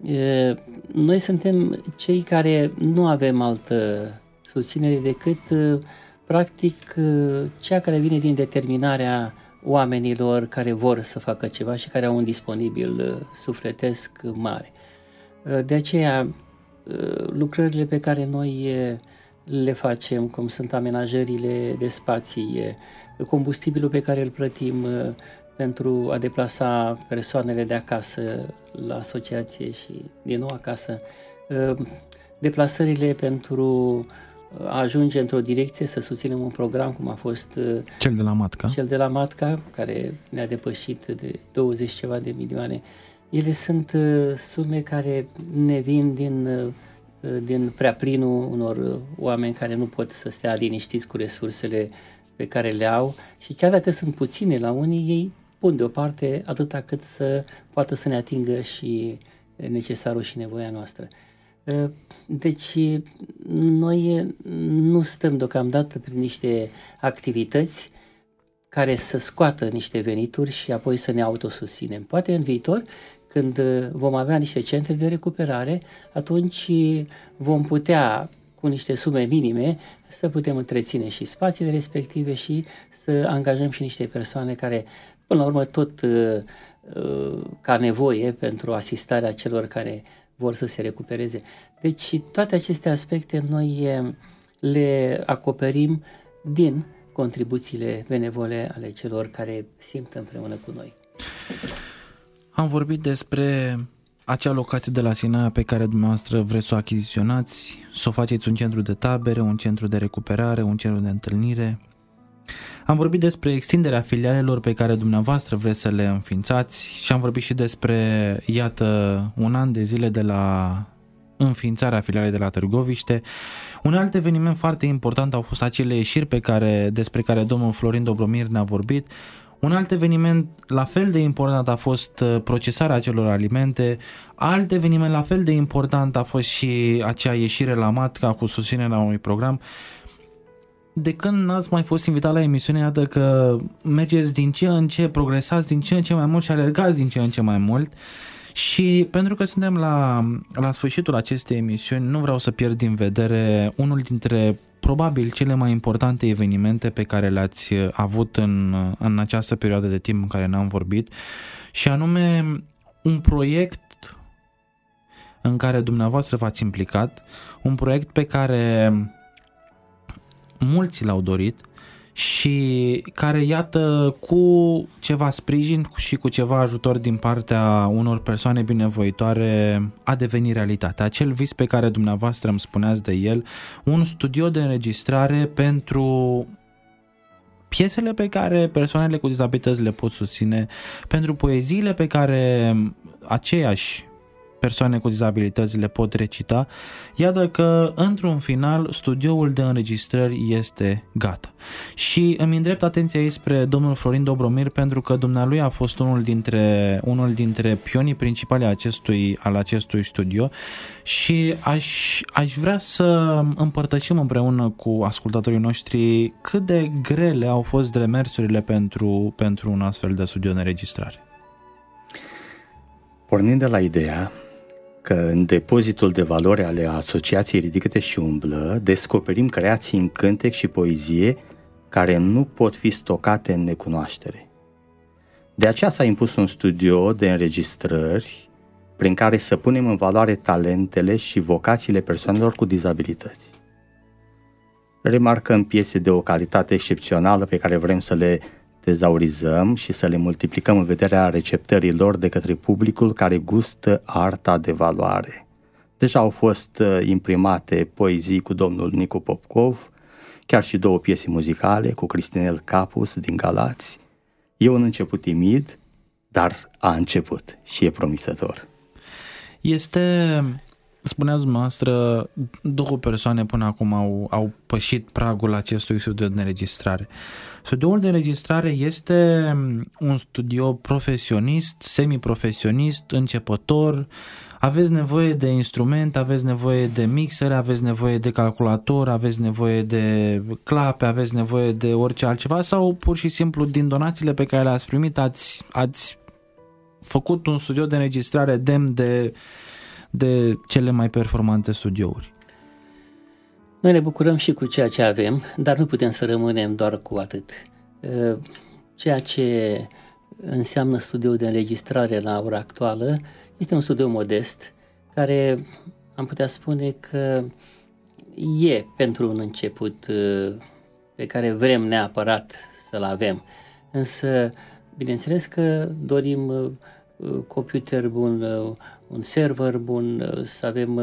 noi suntem cei care nu avem altă susținere decât, practic, cea care vine din determinarea oamenilor care vor să facă ceva și care au un disponibil sufletesc mare. De aceea, lucrările pe care noi le facem, cum sunt amenajările de spații, combustibilul pe care îl plătim pentru a deplasa persoanele de acasă la asociație și din nou acasă, deplasările pentru a ajunge într-o direcție să susținem un program cum a fost cel de la Matca, cel de la Matca, care ne-a depășit de douăzeci ceva de milioane. Ele sunt sume care ne vin din din preaplinul unor oameni care nu pot să stea liniștiți cu resursele pe care le au și chiar dacă sunt puține la unii, ei pun deoparte atâta cât să poată să ne atingă și necesarul și nevoia noastră. Deci noi nu stăm deocamdată prin niște activități care să scoată niște venituri și apoi să ne autosusținem. Poate în viitor, când vom avea niște centre de recuperare, atunci vom putea, cu niște sume minime, să putem întreține și spațiile respective și să angajăm și niște persoane care, până la urmă, tot ca nevoie pentru asistarea celor care vor să se recupereze. Deci toate aceste aspecte noi le acoperim din contribuțiile benevole ale celor care simt împreună cu noi. Am vorbit despre acea locație de la Sinaia pe care dumneavoastră vreți să o achiziționați, să o faceți un centru de tabere, un centru de recuperare, un centru de întâlnire. Am vorbit despre extinderea filialelor pe care dumneavoastră vreți să le înființați și am vorbit și despre, iată, un an de zile de la înființarea filialei de la Târgoviște. Un alt eveniment foarte important au fost acele ieșiri pe care, despre care domnul Florin Dobromir ne-a vorbit. Un alt eveniment la fel de important a fost procesarea acelor alimente. Alt eveniment la fel de important a fost și acea ieșire la Matca cu susținerea unui program. De când n-ați mai fost invitat la emisiune, iată că mergeți din ce în ce, progresați din ce în ce mai mult și alergați din ce în ce mai mult. Și pentru că suntem la, la sfârșitul acestei emisiuni, nu vreau să pierd din vedere unul dintre probabil cele mai importante evenimente pe care le-ați avut în, în această perioadă de timp în care ne-am vorbit, și anume un proiect în care dumneavoastră v-ați implicat, un proiect pe care mulți l-au dorit și care, iată, cu ceva sprijin și cu ceva ajutor din partea unor persoane binevoitoare a devenit realitate. Acel vis pe care dumneavoastră îmi spuneați de el, un studio de înregistrare pentru piesele pe care persoanele cu dizabilități le pot susține, pentru poeziile pe care aceiași persoane cu dizabilități le pot recita. Iată că, într-un final, studioul de înregistrări este gata. Și îmi îndrept atenția aici spre domnul Florin Dobromir, pentru că dumnealui a fost unul dintre, unul dintre pionii principali acestui, al acestui studio și aș, aș vrea să împărtășim împreună cu ascultatorii noștri cât de grele au fost demersurile pentru, pentru un astfel de studio de înregistrare. Pornind de la ideea că în depozitul de valori ale Asociației Ridică-te și Umblă descoperim creații în cântec și poezie care nu pot fi stocate în necunoaștere. De aceea s-a impus un studio de înregistrări prin care să punem în valoare talentele și vocațiile persoanelor cu dizabilități. Remarcăm piese de o calitate excepțională pe care vrem să le tezaurizăm și să le multiplicăm în vederea receptării lor de către publicul care gustă arta de valoare. Deja au fost imprimate poezii cu domnul Nicu Popcov, chiar și două piese muzicale cu Cristinel Capus din Galați. E un început timid, dar a început și e promițător. Este, spuneați dumneavoastră, două persoane până acum au, au pășit pragul acestui studio de înregistrare. Studioul de înregistrare este un studio profesionist, semi-profesionist, începător. Aveți nevoie de instrument, aveți nevoie de mixere, aveți nevoie de calculator, aveți nevoie de clape, aveți nevoie de orice altceva, sau pur și simplu din donațiile pe care le-ați primit ați, ați făcut un studio de înregistrare demn de, de cele mai performante studiouri? Noi ne bucurăm și cu ceea ce avem, dar nu putem să rămânem doar cu atât. Ceea ce înseamnă studioul de înregistrare la ora actuală este un studio modest, care am putea spune că e pentru un început pe care vrem neapărat să-l avem. Însă, bineînțeles că dorim computer bun, un server bun, să avem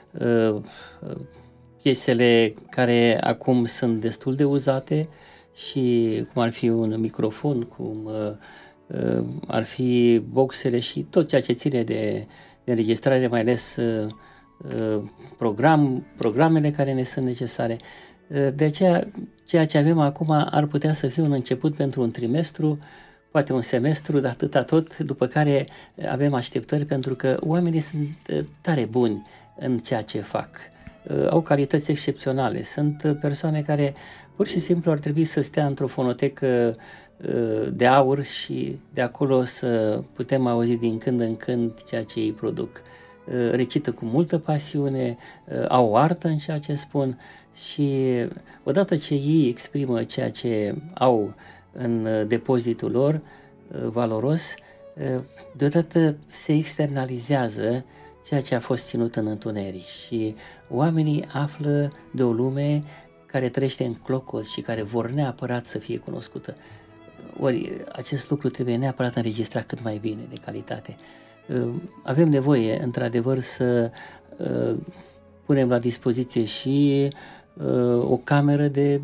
piesele care acum sunt destul de uzate și cum ar fi un microfon, cum uh, ar fi boxele și tot ceea ce ține de, de înregistrare, mai ales uh, program, programele care ne sunt necesare. Uh, de aceea, ceea ce avem acum ar putea să fie un început pentru un trimestru, poate un semestru, dar atâta tot, după care avem așteptări, pentru că oamenii sunt tare buni în ceea ce fac. Au calități excepționale. Sunt persoane care pur și simplu ar trebui să stea într-o fonotecă de aur și de acolo să putem auzi din când în când ceea ce ei produc. Recită cu multă pasiune, au o artă în ceea ce spun și odată ce ei exprimă ceea ce au în depozitul lor valoros, deodată se externalizează ceea ce a fost ținut în întuneric și oamenii află de o lume care trăiește în clocot și care vor neapărat să fie cunoscută. Ori acest lucru trebuie neapărat înregistrat cât mai bine, de calitate. Avem nevoie, într-adevăr, să punem la dispoziție și o cameră de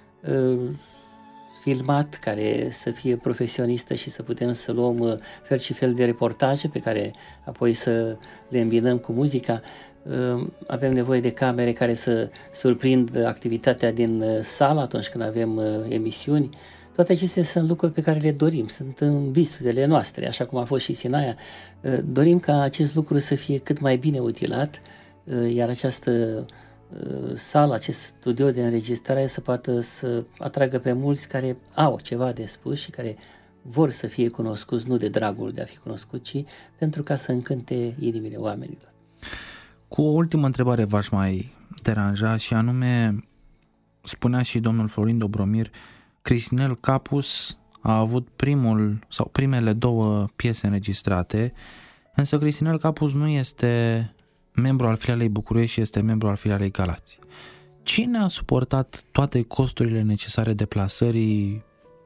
filmat care să fie profesionistă și să putem să luăm fel și fel de reportaje pe care apoi să le îmbinăm cu muzica. Avem nevoie de camere care să surprindă activitatea din sală atunci când avem emisiuni. Toate acestea sunt lucruri pe care le dorim, sunt în visurile noastre, așa cum a fost și Sinaia. Dorim ca acest lucru să fie cât mai bine utilat, iar această sală, acest studio de înregistrare să poată să atragă pe mulți care au ceva de spus și care vor să fie cunoscuți, nu de dragul de a fi cunoscut, ci pentru ca să încânte inimile oamenilor. Cu o ultimă întrebare v-aș mai deranja și anume, spunea și domnul Florin Dobromir, Cristinel Capus a avut primul sau primele două piese înregistrate, însă Cristinel Capus nu este membru al filialei București și este membru al filialei Galați. cine a suportat toate costurile necesare deplasării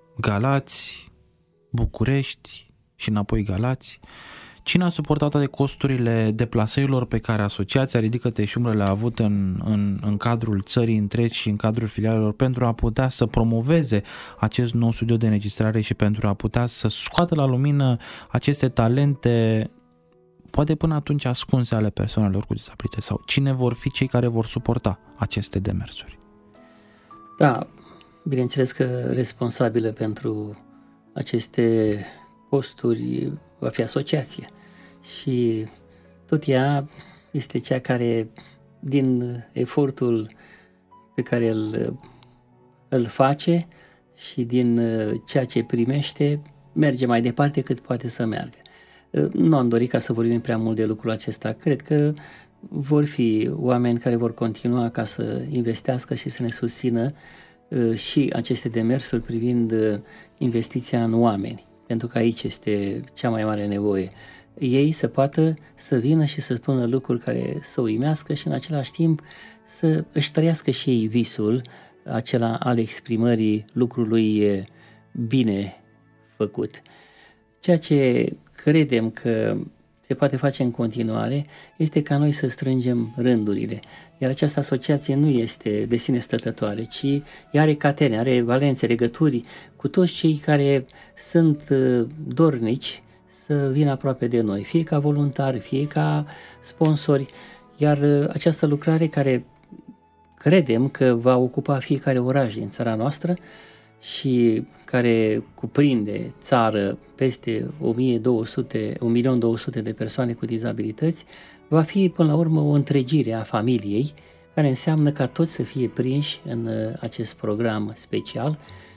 Galați, București și înapoi Galați? Cine a suportat toate costurile deplasărilor pe care Asociația Ridică-te și umblă le-a avut în, în, în cadrul țării întregi și în cadrul filialelor pentru a putea să promoveze acest nou studio de înregistrare și pentru a putea să scoată la lumină aceste talente, poate până atunci ascunse, ale persoanelor cu dizabilități? Sau cine vor fi cei care vor suporta aceste demersuri? Da, bineînțeles că responsabilă pentru aceste costuri va fi asociația și tot ea este cea care, din efortul pe care îl, îl face și din ceea ce primește, merge mai departe cât poate să meargă. Nu am dorit ca să vorbim prea mult de lucrul acesta. Cred că vor fi oameni care vor continua ca să investească și să ne susțină și aceste demersuri privind investiția în oameni, pentru că aici este cea mai mare nevoie. Ei să poată să vină și să spună lucruri care să uimească și în același timp să își trăiască și ei visul acela al exprimării lucrului bine făcut. Ceea ce credem că se poate face în continuare este ca noi să strângem rândurile. Iar această asociație nu este de sine stătătoare, ci ea are catene, are valențe, legături cu toți cei care sunt dornici să vină aproape de noi, fie ca voluntari, fie ca sponsori. Iar această lucrare, care credem că va ocupa fiecare oraș din țara noastră și care cuprinde țară peste o mie două sute, un milion două sute de persoane cu dizabilități, va fi până la urmă o întregire a familiei, care înseamnă ca toți să fie prinși în acest program special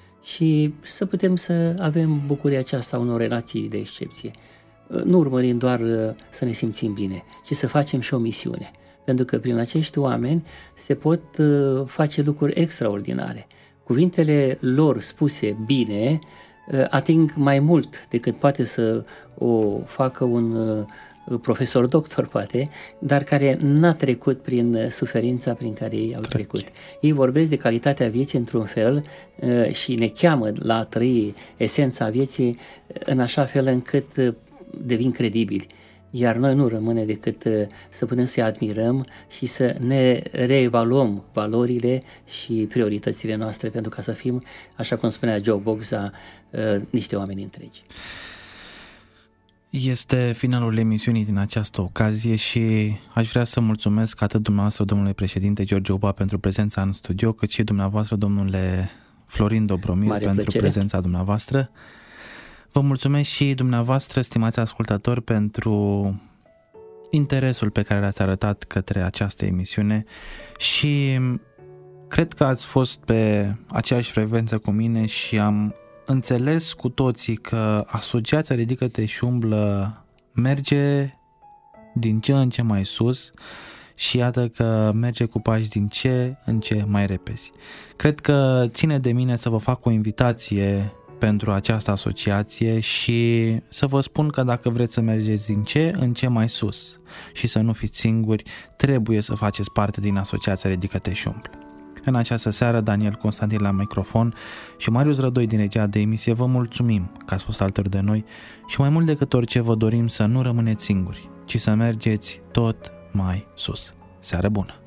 și să putem să avem bucuria aceasta unor relații de excepție. Nu urmărim doar să ne simțim bine, ci să facem și o misiune, pentru că prin acești oameni se pot face lucruri extraordinare. Cuvintele lor spuse bine ating mai mult decât poate să o facă un profesor doctor, poate, dar care n-a trecut prin suferința prin care ei au trecut. Ei vorbesc de calitatea vieții într-un fel și ne cheamă la a trăi esența vieții în așa fel încât devin credibili. Iar noi nu rămâne decât să putem să-i admirăm și să ne reevaluăm valorile și prioritățile noastre, pentru ca să fim, așa cum spunea Joe Bogza, niște oameni întregi. Este finalul emisiunii din această ocazie și aș vrea să mulțumesc atât dumneavoastră, domnule președinte George Uba, pentru prezența în studio, cât și dumneavoastră, domnule Florin Dobromir, Mare pentru plăcere. Prezența dumneavoastră. Vă mulțumesc și dumneavoastră, stimați ascultători, pentru interesul pe care l-ați arătat către această emisiune și cred că ați fost pe aceeași frecvență cu mine și am înțeles cu toții că Asociația Ridică-te și umblă merge din ce în ce mai sus și iată că merge cu pași din ce în ce mai repezi. Cred că ține de mine să vă fac o invitație pentru această asociație și să vă spun că dacă vreți să mergeți din ce în ce mai sus și să nu fiți singuri, trebuie să faceți parte din Asociația Ridică-te și umblă. În această seară, Daniel Constantin la microfon și Marius Rădoi din regia de emisie, vă mulțumim că ați fost alături de noi și mai mult decât orice vă dorim să nu rămâneți singuri, ci să mergeți tot mai sus. Seară bună!